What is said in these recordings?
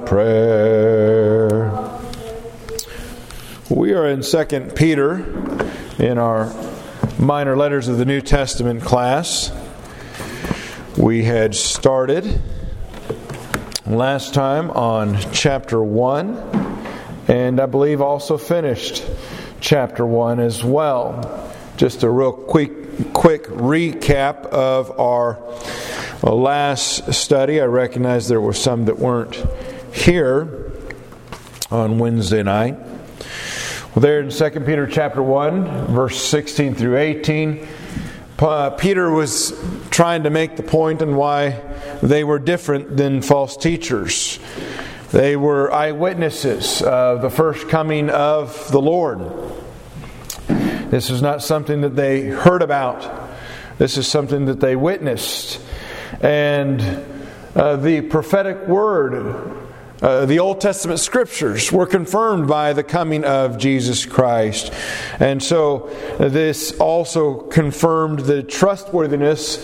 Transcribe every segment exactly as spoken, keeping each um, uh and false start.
prayer. We are in Second Peter in our minor letters of the New Testament class. We had started last time on chapter one, and I believe also finished chapter one as well. Just a real quick, quick recap of our last study. I recognize there were some that weren't here on Wednesday night. Well, there in Second Peter chapter one, verse sixteen through eighteen, uh, Peter was trying to make the point on why they were different than false teachers. They were eyewitnesses of the first coming of the Lord. This is not something that they heard about. This is something that they witnessed. And uh, the prophetic word, uh, the Old Testament scriptures were confirmed by the coming of Jesus Christ. And so this also confirmed the trustworthiness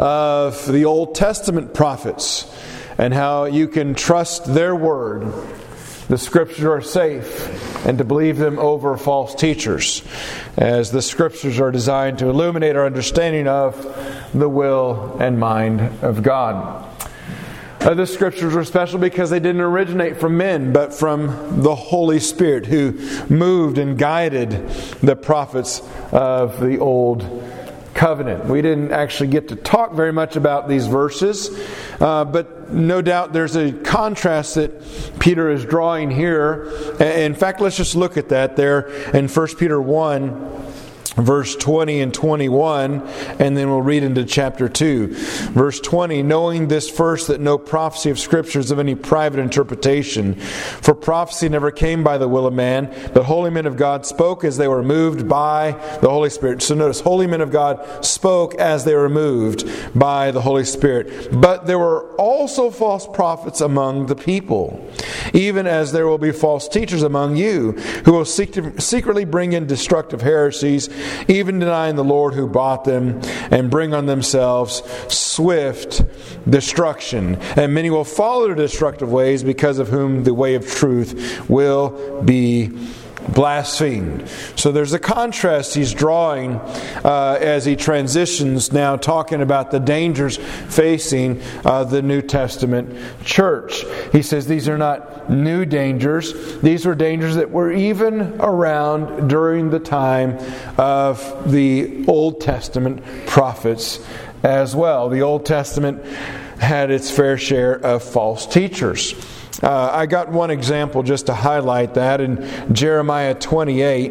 of the Old Testament prophets and how you can trust their word. The scriptures are safe, and to believe them over false teachers, as the scriptures are designed to illuminate our understanding of the will and mind of God. Uh, the scriptures were special because they didn't originate from men, but from the Holy Spirit, who moved and guided the prophets of the Old Covenant. We didn't actually get to talk very much about these verses, uh, but no doubt there's a contrast that Peter is drawing here. In fact, let's just look at that there in First Peter one, verse twenty and twenty-one, and then we'll read into chapter two. Verse twenty, knowing this first, that no prophecy of Scripture is of any private interpretation. For prophecy never came by the will of man, but holy men of God spoke as they were moved by the Holy Spirit. So notice, holy men of God spoke as they were moved by the Holy Spirit. But there were also false prophets among the people, even as there will be false teachers among you, who will seek to secretly bring in destructive heresies, even denying the Lord who bought them, and bring on themselves swift destruction. And many will follow their destructive ways, because of whom the way of truth will be blasphemed. So there's a contrast he's drawing uh, as he transitions now, talking about the dangers facing uh, the New Testament church. He says these are not new dangers. These were dangers that were even around during the time of the Old Testament prophets as well. The Old Testament had its fair share of false teachers. Uh, I got one example just to highlight that in Jeremiah twenty-eight.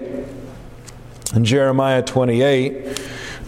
In Jeremiah twenty-eight,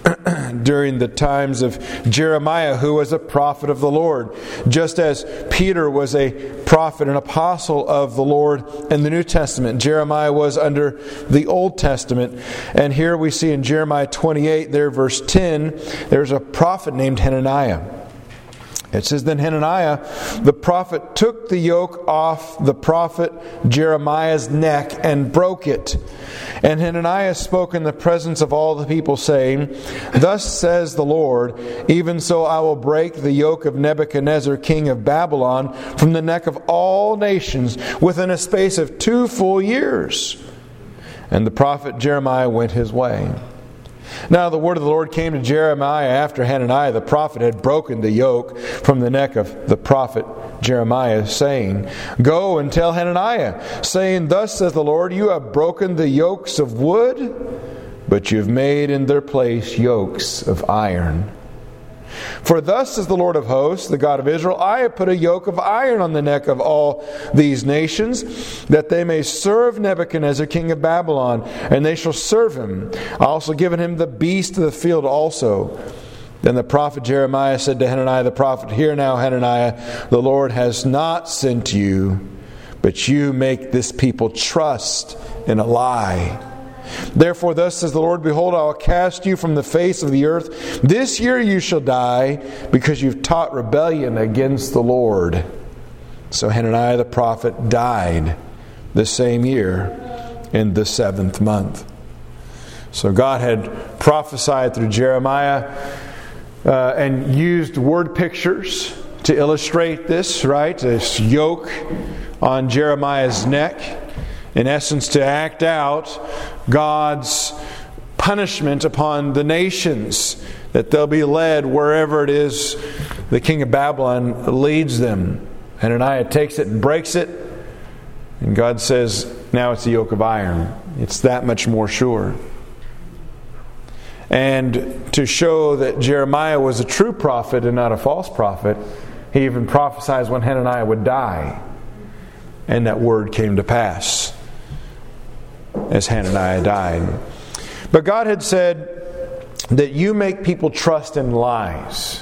during the times of Jeremiah, who was a prophet of the Lord, just as Peter was a prophet and apostle of the Lord in the New Testament, Jeremiah was under the Old Testament. And here we see in Jeremiah twenty-eight, there verse ten, there's a prophet named Hananiah. It says, then Hananiah, the prophet, took the yoke off the prophet Jeremiah's neck and broke it. And Hananiah spoke in the presence of all the people, saying, thus says the Lord, even so I will break the yoke of Nebuchadnezzar, king of Babylon, from the neck of all nations within a space of two full years. And the prophet Jeremiah went his way. Now the word of the Lord came to Jeremiah after Hananiah the prophet had broken the yoke from the neck of the prophet Jeremiah, saying, go and tell Hananiah, saying, thus says the Lord, you have broken the yokes of wood, but you have made in their place yokes of iron. For thus says the Lord of hosts, the God of Israel, I have put a yoke of iron on the neck of all these nations, that they may serve Nebuchadnezzar, king of Babylon, and they shall serve him. I also given him the beast of the field also. Then the prophet Jeremiah said to Hananiah the prophet, hear now, Hananiah, the Lord has not sent you, but you make this people trust in a lie. Therefore thus says the Lord, behold, I will cast you from the face of the earth. This year you shall die, because you've taught rebellion against the Lord. So Hananiah the prophet died the same year in the seventh month. So God had prophesied through Jeremiah uh, and used word pictures to illustrate this, right? This yoke on Jeremiah's neck, in essence, to act out God's punishment upon the nations, that they'll be led wherever it is the king of Babylon leads them. Hananiah takes it and breaks it, and God says, now it's a yoke of iron. It's that much more sure. And to show that Jeremiah was a true prophet and not a false prophet, he even prophesied when Hananiah would die. And that word came to pass as Hananiah died. But God had said that you make people trust in lies.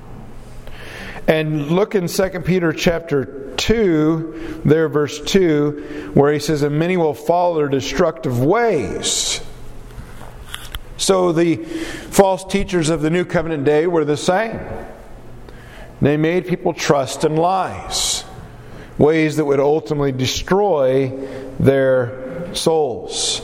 And look in Second Peter chapter two, there verse two, where he says, and many will follow their destructive ways. So the false teachers of the New Covenant day were the same. They made people trust in lies, ways that would ultimately destroy their souls.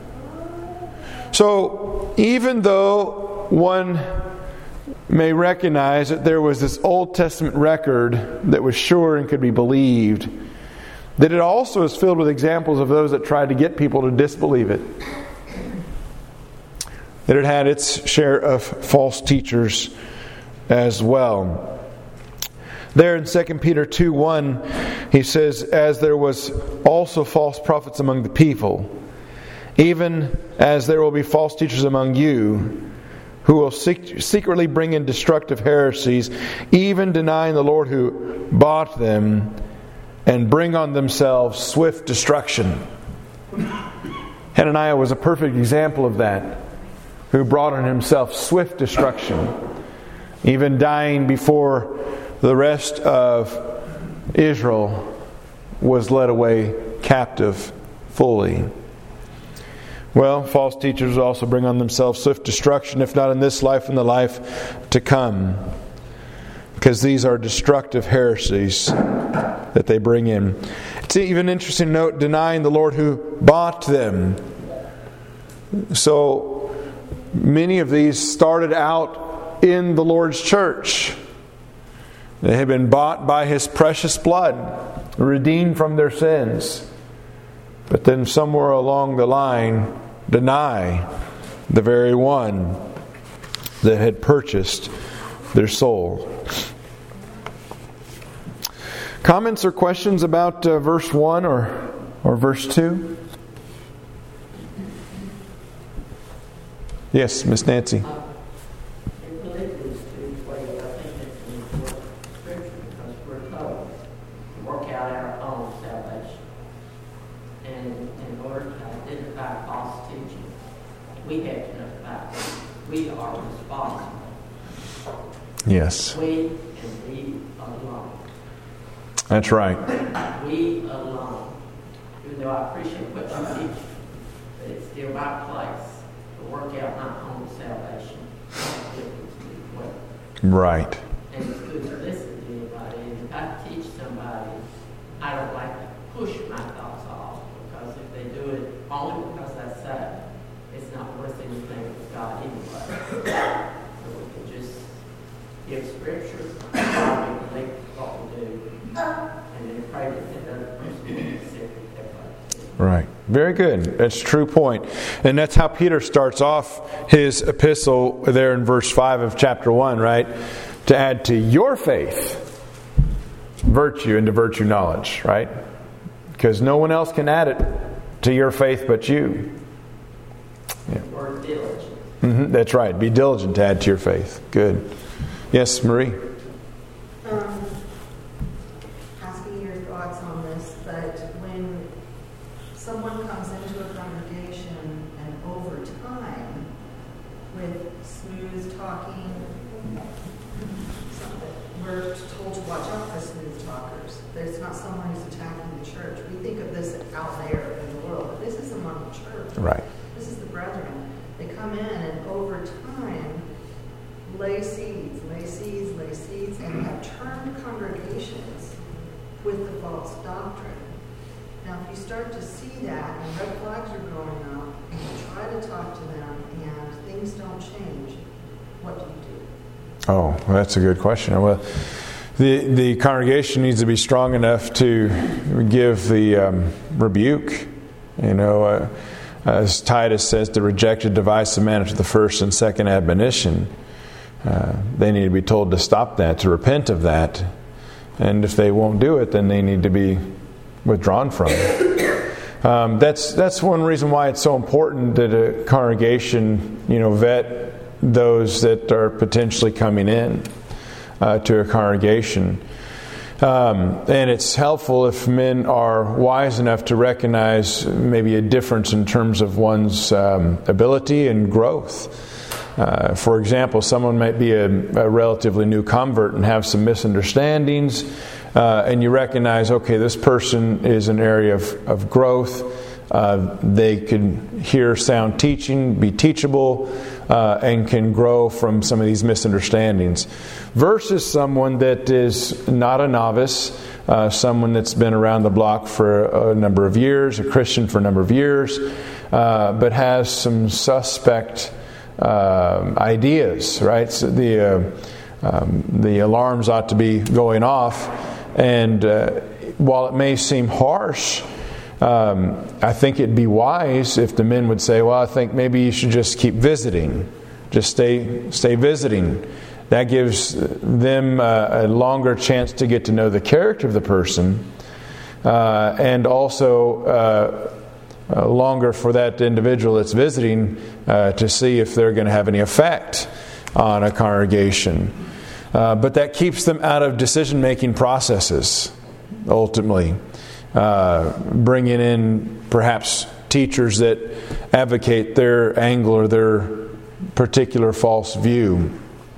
So even though one may recognize that there was this Old Testament record that was sure and could be believed, that it also is filled with examples of those that tried to get people to disbelieve it. That it had its share of false teachers as well. There in Second Peter two one, he says, as there was also false prophets among the people, even as there will be false teachers among you, who will sec- secretly bring in destructive heresies, even denying the Lord who bought them, and bring on themselves swift destruction. Hananiah was a perfect example of that, who brought on himself swift destruction, even dying before the rest of Israel was led away captive fully. Well, false teachers also bring on themselves swift destruction, if not in this life, in the life to come. Because these are destructive heresies that they bring in. It's even interesting to note, denying the Lord who bought them. So many of these started out in the Lord's church. They had been bought by His precious blood, redeemed from their sins. But then somewhere along the line, deny the very one that had purchased their soul. Comments or questions about uh, verse one or, or verse two? Yes, Miss Nancy. We have to know about it. We are responsible. Yes. We and we alone. That's right. We alone. Even though I appreciate what you teach, but it's still my place to work out my own salvation. Right. And it's good to listen to anybody. And if I teach somebody, I don't like to push my thoughts off, because if they do it only because I say, it's not worth anything with God anyway. So we can just give Scripture, probably make what we do, and then pray that the other person will accept it. Right. Very good. That's a true point. And that's how Peter starts off his epistle there in verse five of chapter one, right? To add to your faith virtue, and to virtue knowledge, right? Because no one else can add it to your faith but you. Yeah. Or diligent. Mm-hmm, that's right. Be diligent to add to your faith. Good. Yes, Marie. Um, asking your thoughts on this, but when someone comes into a congregation and over time, with smooth talking, we're told to watch out for smooth talkers. There's not someone who's attacking the church. We think of this out there in the world, but this is among the church. Right. This is the brethren. They come in and over time lay seeds, lay seeds, lay seeds, and have turned congregations with the false doctrine. Now, if you start to see that and red flags are going up, and you try to talk to them and things don't change, what do you do? Oh, well, that's a good question. Well, the the congregation needs to be strong enough to give the um, rebuke. You know, uh, as Titus says, the rejected divisive man after the first and second admonition. Uh, they need to be told to stop that, to repent of that. And if they won't do it, then they need to be withdrawn from it. Um, that's that's one reason why it's so important that a congregation, you know, vet those that are potentially coming in uh, to a congregation. Um, and it's helpful if men are wise enough to recognize maybe a difference in terms of one's um, ability and growth. Uh, for example, someone might be a, a relatively new convert and have some misunderstandings, uh, and you recognize, okay, this person is an area of, of growth. Uh, they can hear sound teaching, be teachable, uh, and can grow from some of these misunderstandings. Versus someone that is not a novice, uh, someone that's been around the block for a number of years, a Christian for a number of years, uh, but has some suspect uh, ideas, right? So the uh, um, the alarms ought to be going off, and uh, while it may seem harsh, Um, I think it'd be wise if the men would say, well, I think maybe you should just keep visiting. Just stay stay visiting. That gives them uh, a longer chance to get to know the character of the person, uh, and also uh, uh, longer for that individual that's visiting uh, to see if they're going to have any effect on a congregation. Uh, but that keeps them out of decision-making processes, ultimately. Uh, bringing in perhaps teachers that advocate their angle or their particular false view.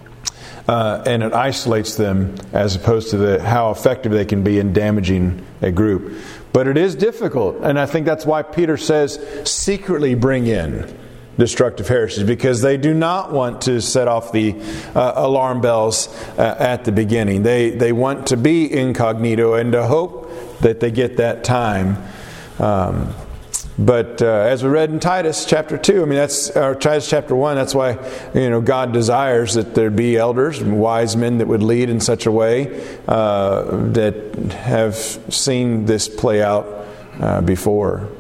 Uh, and it isolates them as opposed to the, how effective they can be in damaging a group. But it is difficult, and I think that's why Peter says secretly bring in destructive heresies, because they do not want to set off the uh, alarm bells uh, at the beginning. They they want to be incognito and to hope that they get that time. Um, but uh, as we read in Titus chapter two, I mean that's or Titus chapter one. That's why you know God desires that there be elders and wise men that would lead in such a way uh, that have seen this play out uh, before.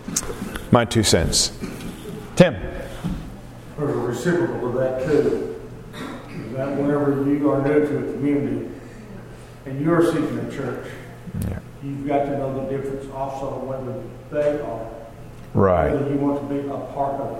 My two cents. Tim. There's a reciprocal of that too. That whenever you are new to a community and you're seeking a church, Yeah. you've got to know the difference also whether they are. Right. Whether you want to be a part of,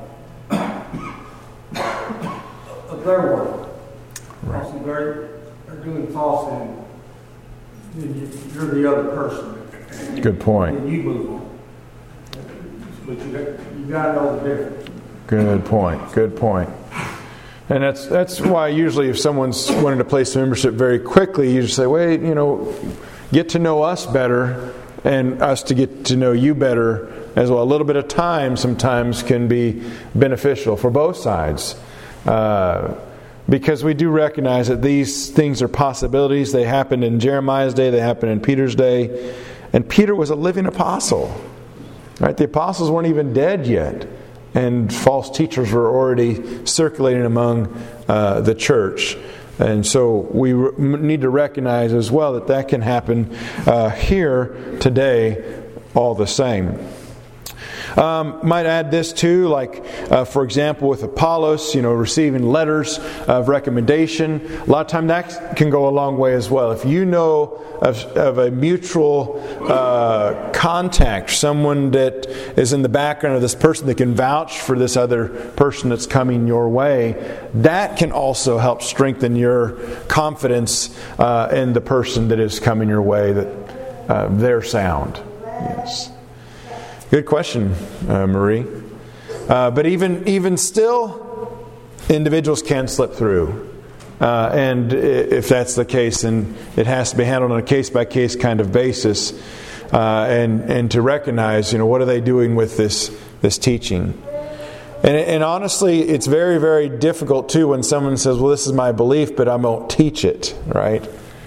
of their work. Right. Also, they're, they're doing false and then you, you're the other person. Good point. And you move on. But you, you got to know the difference. Good point. Good point. And that's that's why usually if someone's wanting to place membership very quickly, you just say, wait, you know, get to know us better and us to get to know you better as well. A little bit of time sometimes can be beneficial for both sides. Uh, because we do recognize that these things are possibilities. They happened in Jeremiah's day. They happened in Peter's day. And Peter was a living apostle. Right? The apostles weren't even dead yet. And false teachers were already circulating among uh, the church. And so we re- need to recognize as well that that can happen uh, here today all the same. Um, might add this too, like uh, for example with Apollos, you know, receiving letters of recommendation. A lot of time that can go a long way as well. If you know of, of a mutual uh, contact, someone that is in the background of this person that can vouch for this other person that's coming your way, that can also help strengthen your confidence uh, in the person that is coming your way, that uh, they're sound. Yes. Good question, uh, Marie. Uh, but even even still, individuals can slip through. Uh, and if that's the case, then it has to be handled on a case-by-case kind of basis. Uh, and, and to recognize, you know, what are they doing with this, this teaching? And, and honestly, it's very, very difficult, too, when someone says, well, this is my belief, but I won't teach it, right?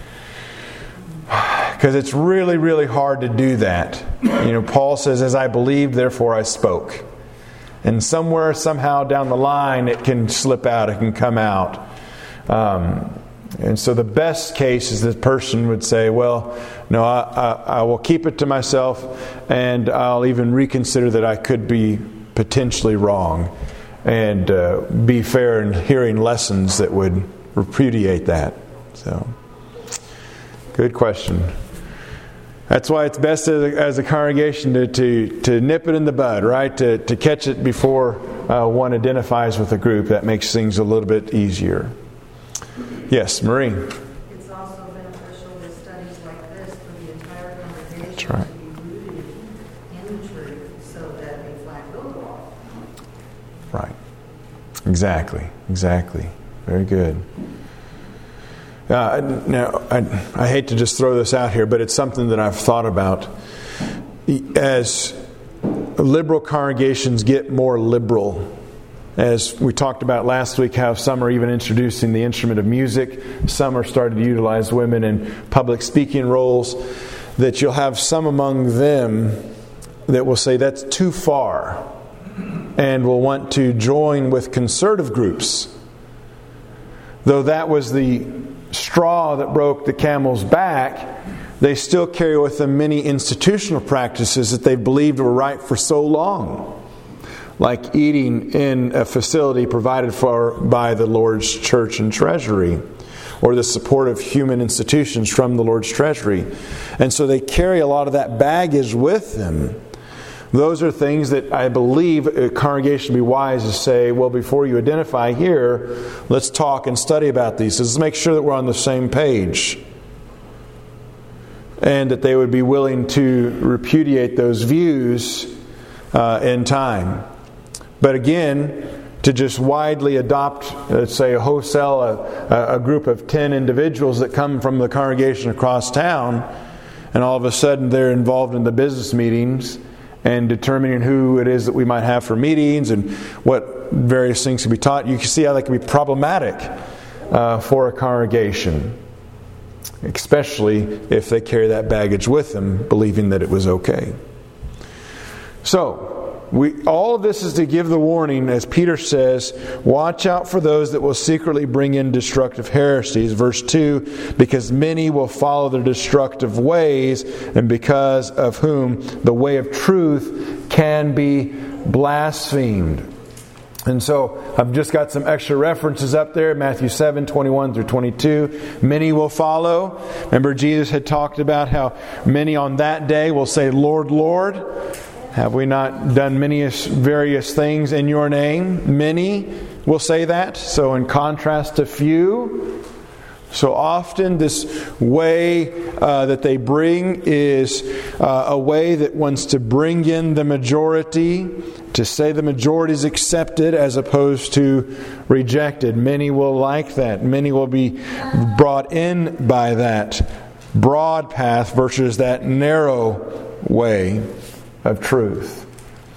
Because it's really, really hard to do that. You know, Paul says, as I believed, therefore I spoke. And somewhere, somehow down the line, it can slip out, it can come out. Um, And so the best case is the person would say, well, no, I, I, I will keep it to myself, and I'll even reconsider that I could be potentially wrong, and uh, be fair in hearing lessons that would repudiate that. So, good question. That's why it's best as a, as a congregation to, to, to nip it in the bud, right? To, to catch it before uh, one identifies with a group. That makes things a little bit easier. Yes, Marie. It's also beneficial with studies like this for the entire congregation That's right. to be rooted in the truth so that a flat build off. Right. Exactly. Exactly. Very good. Uh, now, I, I hate to just throw this out here, but it's something that I've thought about. As liberal congregations get more liberal, as we talked about last week, how some are even introducing the instrument of music, some are starting to utilize women in public speaking roles, that you'll have some among them that will say that's too far and will want to join with conservative groups. Though that was the straw that broke the camel's back, they still carry with them many institutional practices that they believed were right for so long. Like eating in a facility provided for by the Lord's church and treasury, or the support of human institutions from the Lord's treasury. And so they carry a lot of that baggage with them. Those are things that I believe a congregation would be wise to say, well, before you identify here, let's talk and study about these. Let's make sure that we're on the same page. And that they would be willing to repudiate those views uh, in time. But again, to just widely adopt, let's say, a wholesale, a, a group of ten individuals that come from the congregation across town, and all of a sudden they're involved in the business meetings and determining who it is that we might have for meetings and what various things can be taught. You can see how that can be problematic uh, for a congregation, especially if they carry that baggage with them, believing that it was okay. So, We, all of this is to give the warning, as Peter says, watch out for those that will secretly bring in destructive heresies. Verse two, because many will follow their destructive ways, and because of whom the way of truth can be blasphemed. And so I've just got some extra references up there. Matthew seven, twenty-one through twenty-two. Many will follow. Remember, Jesus had talked about how many on that day will say, Lord, Lord, have we not done many various things in your name? Many will say that. So in contrast to few. So often this way uh, that they bring is uh, a way that wants to bring in the majority, to say the majority is accepted as opposed to rejected. Many will like that. Many will be brought in by that broad path versus that narrow way of truth.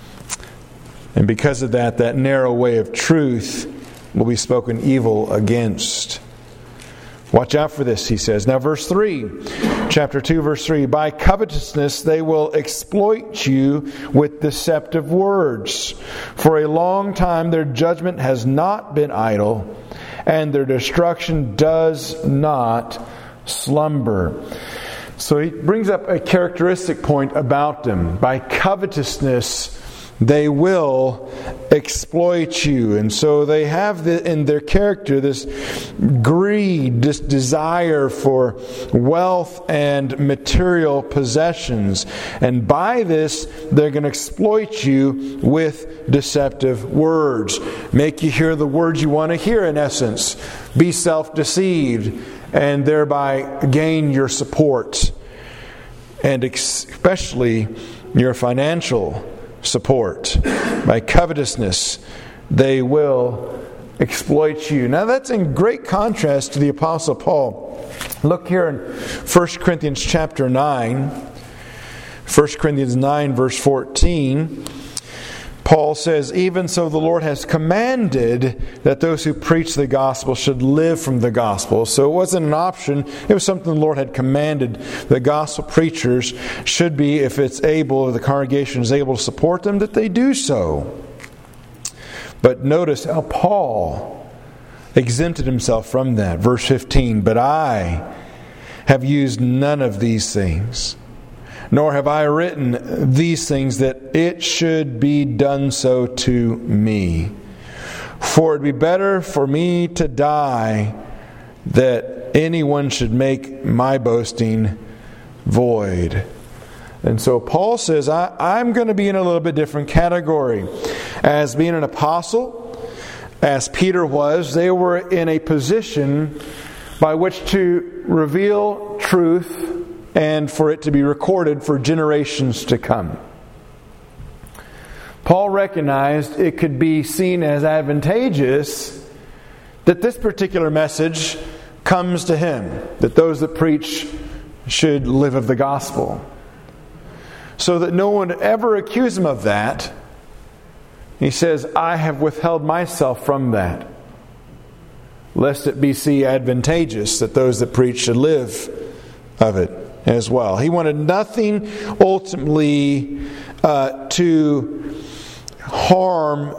And because of that, that narrow way of truth will be spoken evil against. Watch out for this, he says. Now verse three, chapter two, verse three. By covetousness they will exploit you with deceptive words. For a long time their judgment has not been idle, and their destruction does not slumber. So he brings up a characteristic point about them. By covetousness, they will exploit you. And so they have the, in their character this greed, this desire for wealth and material possessions. And by this, they're going to exploit you with deceptive words. Make you hear the words you want to hear, in essence. Be self-deceived, and thereby gain your support, and especially your financial support. By covetousness, they will exploit you. Now that's in great contrast to the Apostle Paul. Look here in First Corinthians chapter nine. First Corinthians nine verse fourteen. Paul says, even so the Lord has commanded that those who preach the gospel should live from the gospel. So it wasn't an option. It was something the Lord had commanded. The gospel preachers should be, if it's able, if the congregation is able to support them, that they do so. But notice how Paul exempted himself from that. Verse fifteen, but I have used none of these things, nor have I written these things that it should be done so to me. For it would be better for me to die that anyone should make my boasting void. And so Paul says, I, I'm going to be in a little bit different category. As being an apostle, as Peter was, they were in a position by which to reveal truth and for it to be recorded for generations to come. Paul recognized it could be seen as advantageous that this particular message comes to him, that those that preach should live of the gospel, so that no one would ever accuse him of that. He says, I have withheld myself from that, lest it be seen advantageous that those that preach should live of it as well. He wanted nothing ultimately uh, to harm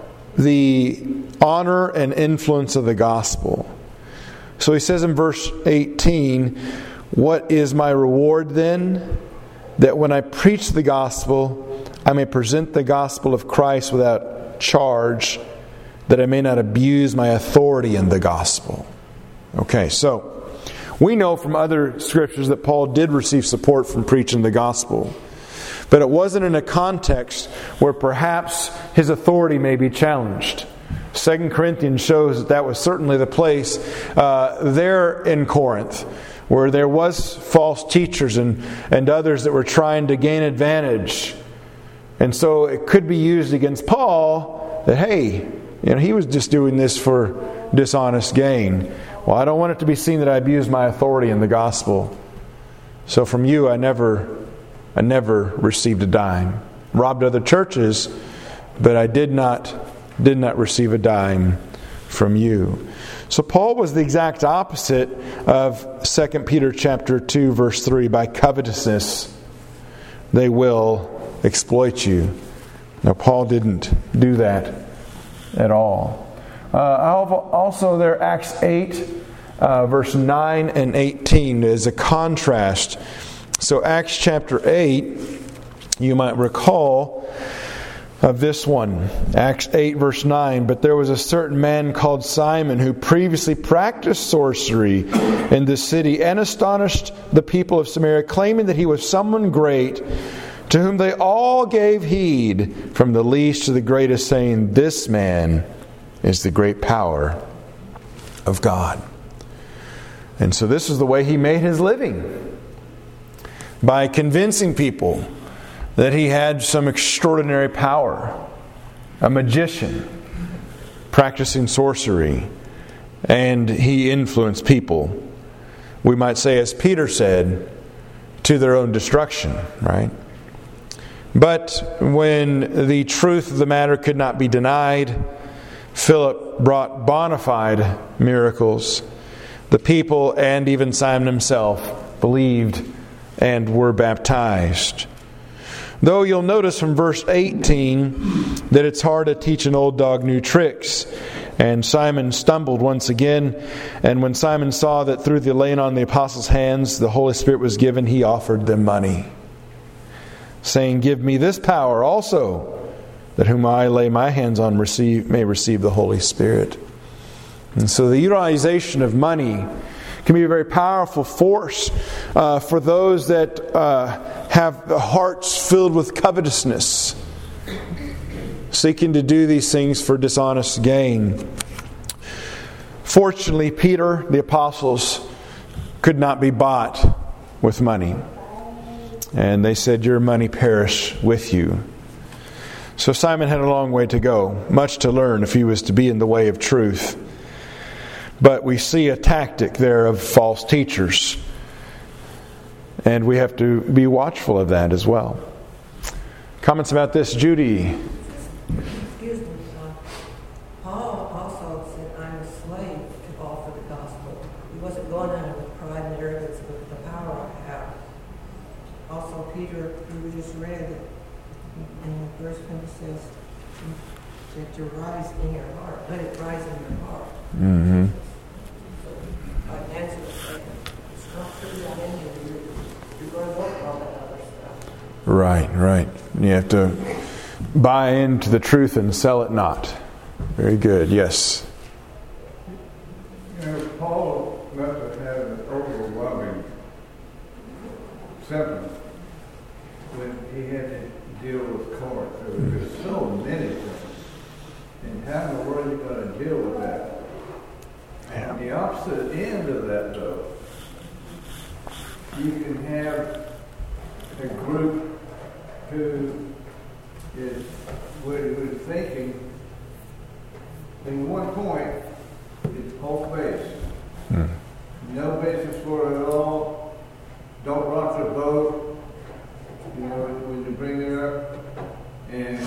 the honor and influence of the gospel. So he says in verse eighteen, what is my reward then? That when I preach the gospel, I may present the gospel of Christ without charge, that I may not abuse my authority in the gospel. Okay, so we know from other scriptures that Paul did receive support from preaching the gospel. But it wasn't in a context where perhaps his authority may be challenged. Second Corinthians shows that that was certainly the place uh, there in Corinth, where there was false teachers and, and others that were trying to gain advantage. And so it could be used against Paul that, hey, you know, he was just doing this for dishonest gain. Well, I don't want it to be seen that I abuse my authority in the gospel. So from you, I never, I never received a dime. Robbed other churches, but I did not, did not receive a dime from you. So Paul was the exact opposite of Second Peter chapter two, verse three. By covetousness, they will exploit you. Now, Paul didn't do that at all. Uh, also there, Acts eight, uh, verse nine and eighteen is a contrast. So Acts chapter eight, you might recall of this one. Acts eight, verse nine. But there was a certain man called Simon who previously practiced sorcery in this city and astonished the people of Samaria, claiming that he was someone great, to whom they all gave heed, from the least to the greatest, saying, this man is the great power of God. And so this is the way he made his living, by convincing people that he had some extraordinary power, a magician, practicing sorcery, and he influenced people, we might say, as Peter said, to their own destruction, right? But when the truth of the matter could not be denied, Philip brought bona fide miracles. The people and even Simon himself believed and were baptized. Though you'll notice from verse eighteen that it's hard to teach an old dog new tricks. And Simon stumbled once again. And when Simon saw that through the laying on the apostles' hands the Holy Spirit was given, he offered them money, saying, give me this power also, that whom I lay my hands on receive may receive the Holy Spirit. And so the utilization of money can be a very powerful force uh, for those that uh, have the hearts filled with covetousness, seeking to do these things for dishonest gain. Fortunately, Peter, the apostles, could not be bought with money. And they said, your money perish with you. So Simon had a long way to go, much to learn if he was to be in the way of truth. But we see a tactic there of false teachers. And we have to be watchful of that as well. Comments about this, Judy? Excuse me, son. Paul also said, I'm a slave to all for the gospel. He wasn't going on it with pride and arrogance, but with the power I have. Also, Peter, who we just read, in verse when it says that you rise in your heart, let it rise in your heart. Mm-hmm. Like Nancy was saying, it's not true that in you. You're, you're going to look at all that other stuff. Right, right. You have to buy into the truth and sell it not. Very good. Yes. You know, Paul must have had an overwhelming symptom when he had to deal with Corinth. There were just so many things. And how in the world are you going to deal with that? Yeah. On the opposite end of that, though, you can have a group who is who is thinking in one point it's hope-based. Mm. No basis for it at all. Don't rock the boat, you know, when you bring it up. And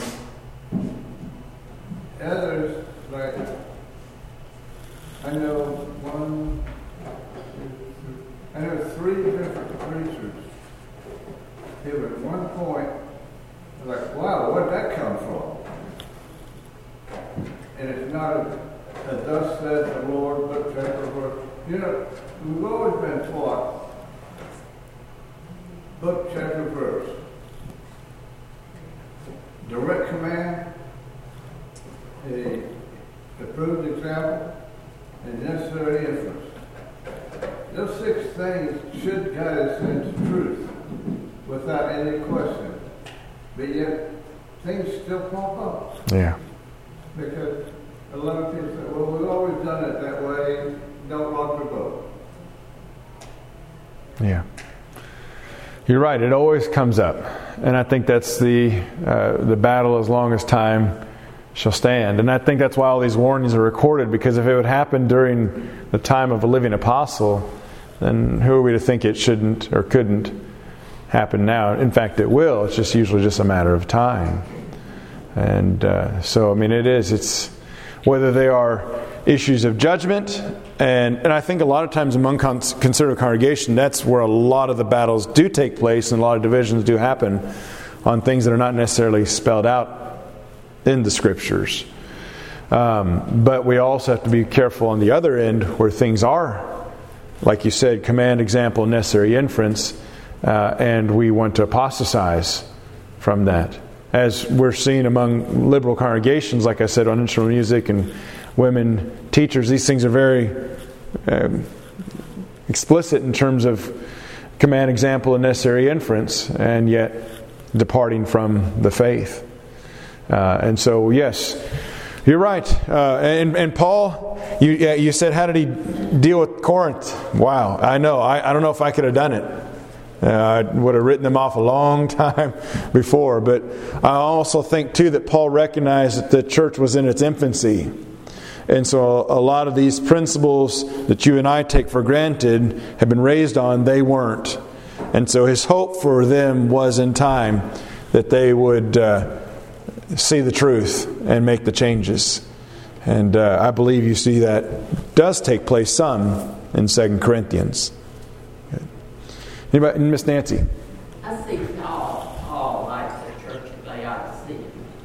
others, like, I know one, I know three different preachers who at one point were like, wow, where'd that come from? And it's not a, a thus said the Lord, but chapter verse. You know, we've always been taught book, chapter, verse. Direct command, a approved example, and necessary inference. Those six things should guide us into truth without any question. But yet, things still pop up. Yeah. Because a lot of people say, well, we've always done it that way, don't rock the boat. Yeah. You're right. It always comes up. And I think that's the uh, the battle as long as time shall stand. And I think that's why all these warnings are recorded, because if it would happen during the time of a living apostle, then who are we to think it shouldn't or couldn't happen now? In fact, it will. It's just usually just a matter of time. And uh, so, I mean, it is. It's whether they are issues of judgment, and and I think a lot of times among con- conservative congregation, that's where a lot of the battles do take place, and a lot of divisions do happen on things that are not necessarily spelled out in the Scriptures. Um, but we also have to be careful on the other end where things are, like you said, command, example, necessary inference, uh, and we want to apostatize from that. As we're seeing among liberal congregations, like I said, on instrumental music and women teachers, these things are very um, explicit in terms of command, example, and necessary inference, and yet departing from the faith. Uh, and so, yes, you're right. Uh, and, and Paul, you you said, how did he deal with Corinth? Wow, I know. I, I don't know if I could have done it. Uh, I would have written them off a long time before. But I also think, too, that Paul recognized that the church was in its infancy. And so a lot of these principles that you and I take for granted have been raised on, they weren't. And so his hope for them was in time that they would uh, see the truth and make the changes. And uh, I believe you see that does take place some in Second Corinthians. Anybody? Miss Nancy? I see Paul, Paul likes the church of Laodicea.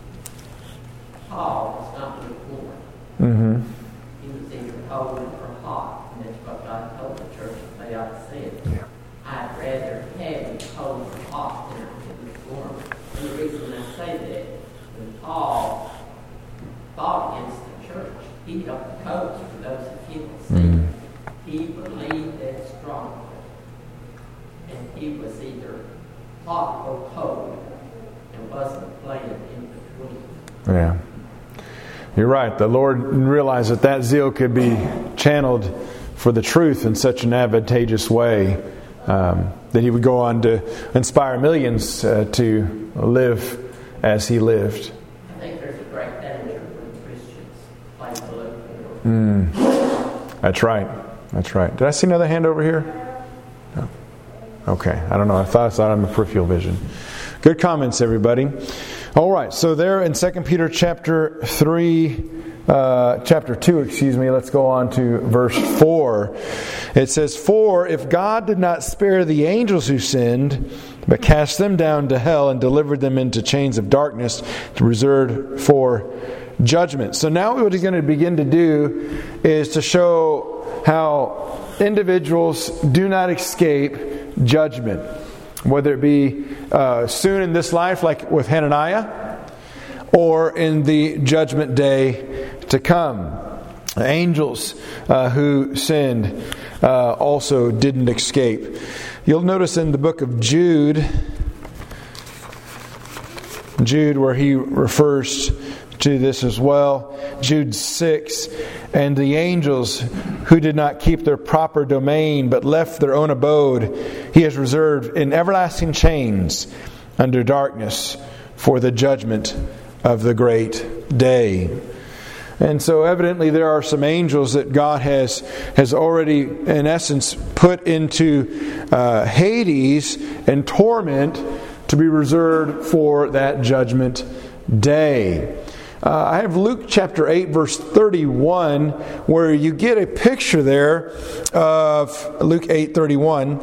Paul was not lukewarm. Mm-hmm. He was either cold or hot, and that's what God told the church of Laodicea. Yeah. I'd rather have you cold or hot than I have lukewarm. And the reason I say that, when Paul fought against the church, he got the coats for those who can't see. Mm-hmm. He believed that strongly. And he was either hot or cold and wasn't playing in between. Yeah. You're right. The Lord realized that that zeal could be channeled for the truth in such an advantageous way um, that he would go on to inspire millions uh, to live as he lived. I think there's a great danger when Christians play the lukewarm. Mm. That's right. That's right. Did I see another hand over here? No. Okay. I don't know. I thought I saw it on my peripheral vision. Good comments, everybody. All right. So there in Second Peter chapter three, uh, chapter two, excuse me. Let's go on to verse four. It says, "For if God did not spare the angels who sinned, but cast them down to hell and delivered them into chains of darkness to reserve for judgment. So now what he's going to begin to do is to show how individuals do not escape judgment, whether it be uh, soon in this life, like with Hananiah, or in the judgment day to come. The angels uh, who sinned uh, also didn't escape. You'll notice in the book of Jude, Jude, where he refers to this as well. Jude six, and the angels who did not keep their proper domain but left their own abode, he has reserved in everlasting chains under darkness for the judgment of the great day. And so evidently there are some angels that God has has already, in essence, put into uh, Hades and torment to be reserved for that judgment day. Uh, I have Luke chapter eight, verse thirty-one, where you get a picture there of Luke eight thirty-one,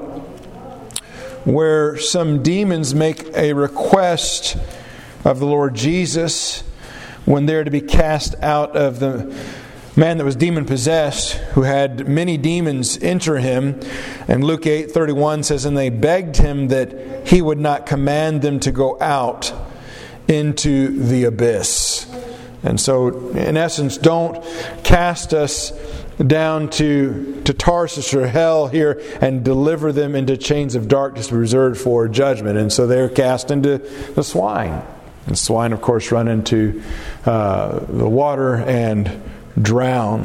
where some demons make a request of the Lord Jesus when they're to be cast out of the man that was demon-possessed, who had many demons enter him. And Luke eight thirty-one says, and they begged him that he would not command them to go out into the abyss. And so, in essence, don't cast us down to, to Tarsus or hell here and deliver them into chains of darkness reserved for judgment. And so they're cast into the swine. And swine, of course, run into uh, the water and drown.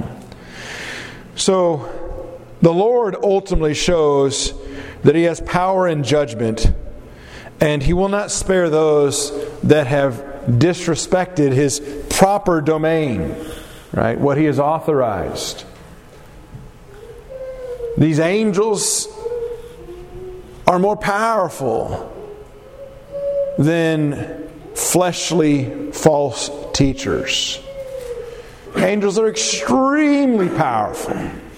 So, the Lord ultimately shows that He has power in judgment, and He will not spare those that have disrespected His proper domain, right? What He has authorized. These angels are more powerful than fleshly false teachers. Angels are extremely powerful,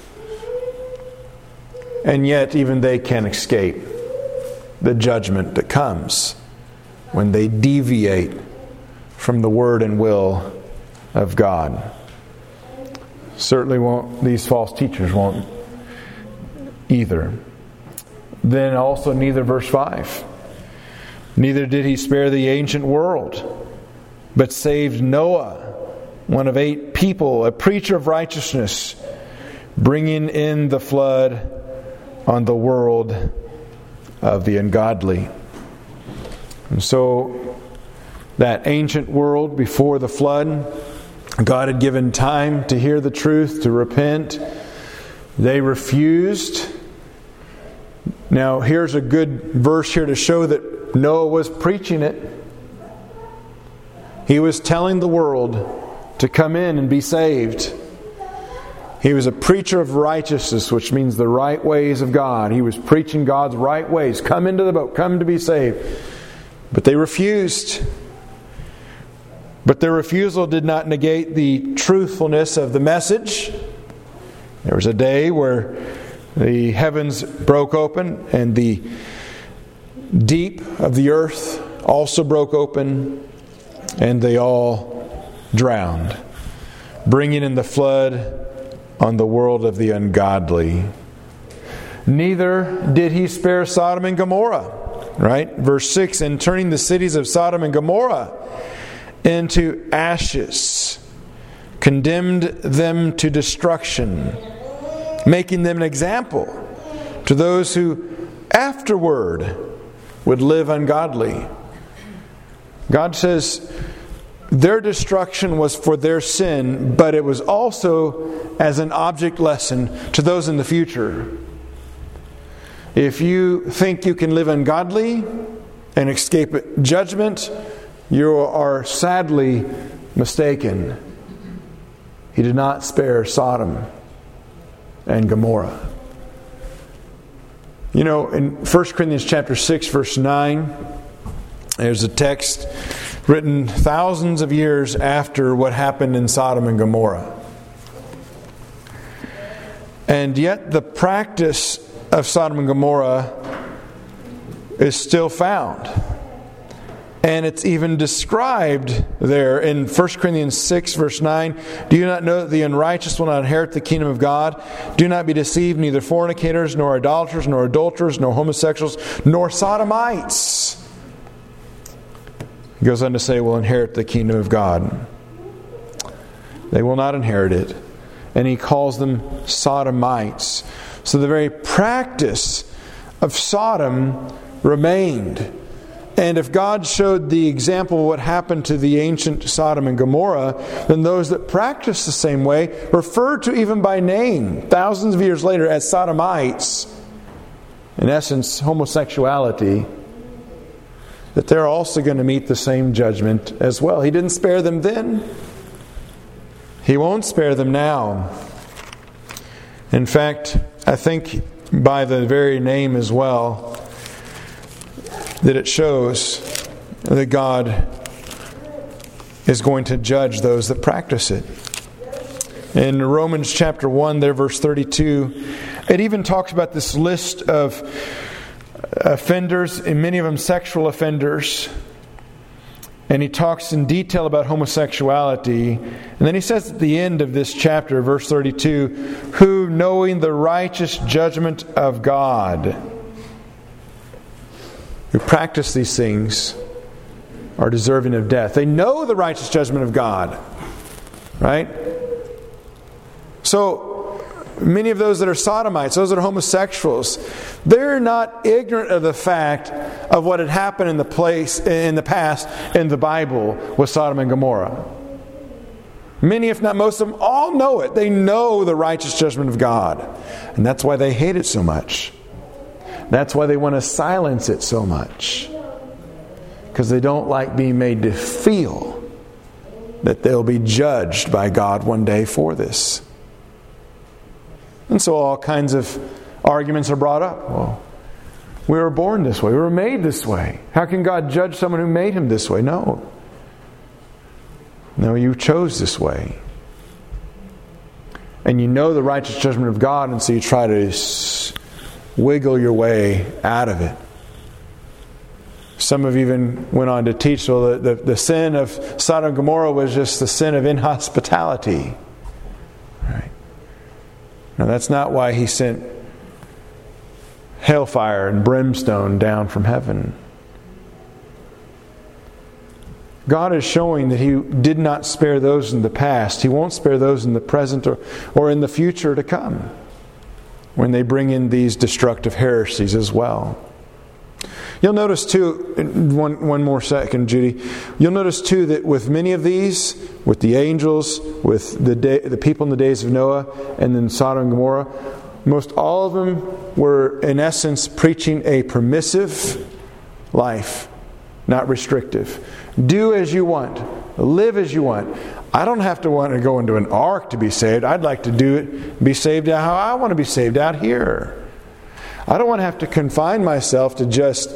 and yet even they can escape the judgment that comes when they deviate from the word and will of God. Certainly won't, these false teachers won't either. Then also neither, verse five. Neither did He spare the ancient world, but saved Noah, one of eight people, a preacher of righteousness, bringing in the flood on the world of the ungodly. And so, that ancient world before the flood, God had given time to hear the truth, to repent. They refused. Now, here's a good verse here to show that Noah was preaching it. He was telling the world to come in and be saved. He was a preacher of righteousness, which means the right ways of God. He was preaching God's right ways. Come into the boat, come to be saved. But they refused. But their refusal did not negate the truthfulness of the message. There was a day where the heavens broke open and the deep of the earth also broke open, and they all drowned, bringing in the flood on the world of the ungodly. Neither did He spare Sodom and Gomorrah. Right? Verse six, and turning the cities of Sodom and Gomorrah into ashes, condemned them to destruction, making them an example to those who afterward would live ungodly. God says their destruction was for their sin, but it was also as an object lesson to those in the future. If you think you can live ungodly and escape judgment, you are sadly mistaken. He did not spare Sodom and Gomorrah. You know, in First Corinthians chapter six, verse nine, there's a text written thousands of years after what happened in Sodom and Gomorrah. And yet the practice of Sodom and Gomorrah is still found. And it's even described there in First Corinthians six, verse nine. Do you not know that the unrighteous will not inherit the kingdom of God? Do not be deceived, neither fornicators, nor idolaters, nor adulterers, nor homosexuals, nor sodomites. He goes on to say, will inherit the kingdom of God. They will not inherit it. And he calls them sodomites. So the very practice of Sodom remained. And if God showed the example of what happened to the ancient Sodom and Gomorrah, then those that practice the same way, referred to even by name, thousands of years later as sodomites, in essence, homosexuality, that they're also going to meet the same judgment as well. He didn't spare them then. He won't spare them now. In fact, I think by the very name as well, that it shows that God is going to judge those that practice it. In Romans chapter one, there, verse thirty-two, it even talks about this list of offenders, and many of them sexual offenders. And he talks in detail about homosexuality. And then he says at the end of this chapter, verse thirty-two, who, knowing the righteous judgment of God, who practice these things, are deserving of death. They know the righteous judgment of God. Right? So, many of those that are sodomites, those that are homosexuals, they're not ignorant of the fact of what had happened in the place in the past in the Bible with Sodom and Gomorrah. Many, if not most of them, all know it. They know the righteous judgment of God. And that's why they hate it so much. That's why they want to silence it so much. Because they don't like being made to feel that they'll be judged by God one day for this. And so all kinds of arguments are brought up. Well, we were born this way. We were made this way. How can God judge someone who made him this way? No. No, you chose this way. And you know the righteous judgment of God, and so you try to wiggle your way out of it. Some have even went on to teach, so the, the, the sin of Sodom and Gomorrah was just the sin of inhospitality. Right? Now that's not why he sent hellfire and brimstone down from heaven. God is showing that He did not spare those in the past. He won't spare those in the present or, or in the future to come, when they bring in these destructive heresies as well. You'll notice too, one, one more second, Judy. You'll notice too that with many of these, with the angels, with the day, the people in the days of Noah, and then Sodom and Gomorrah, most all of them were in essence preaching a permissive life, not restrictive. Do as you want. Live as you want. I don't have to want to go into an ark to be saved. I'd like to do it, be saved how I want to be saved out here. I don't want to have to confine myself to just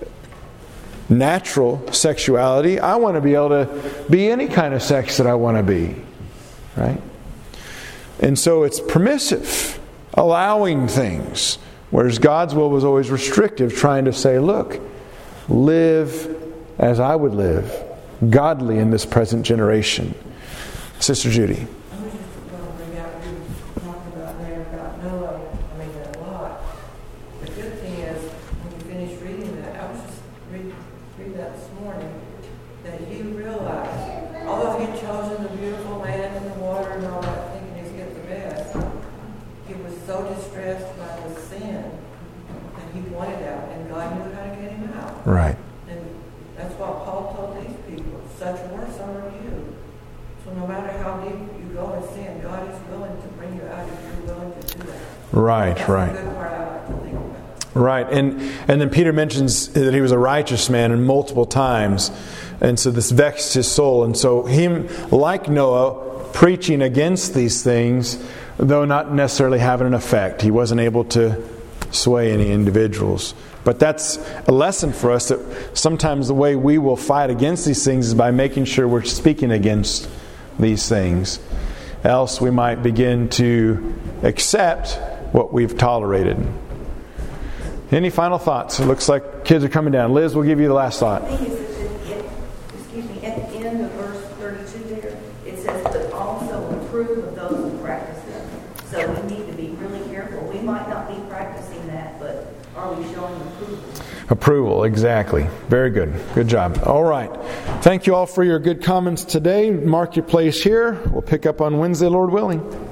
natural sexuality. I want to be able to be any kind of sex that I want to be. Right? And so it's permissive, allowing things. Whereas God's will was always restrictive, trying to say, look, live as I would live, godly in this present generation. Sister Judy. I was just going to bring out, you talked about there about Noah, I mean, a lot. The good thing is, when you finish reading that, I was just reading read that this morning, that he realized, although he had chosen the beautiful land and the water and all that, thinking he's get the best, he was so distressed by the sin that he wanted out, and God knew how to get him out. Right. And that's what Paul told these people. Such were some of you. So no matter how deep you go in sin, God is willing to bring you out if you're willing to do that. Right, That's right. the good part I like to think about. Right. And and then Peter mentions that he was a righteous man and multiple times. And so this vexed his soul. And so him, like Noah, preaching against these things, though not necessarily having an effect. He wasn't able to sway any individuals. But that's a lesson for us that sometimes the way we will fight against these things is by making sure we're speaking against these things. Else we might begin to accept what we've tolerated. Any final thoughts? It looks like kids are coming down. Liz, we'll give you the last thought. The thing is, that it, excuse me, at the end of verse thirty-two there, it says, but also approve of those who practice them. So we need to be really careful. We might not be practicing that, but are we showing approval? Approval, exactly. Very good. Good job. All right. Thank you all for your good comments today. Mark your place here. We'll pick up on Wednesday, Lord willing.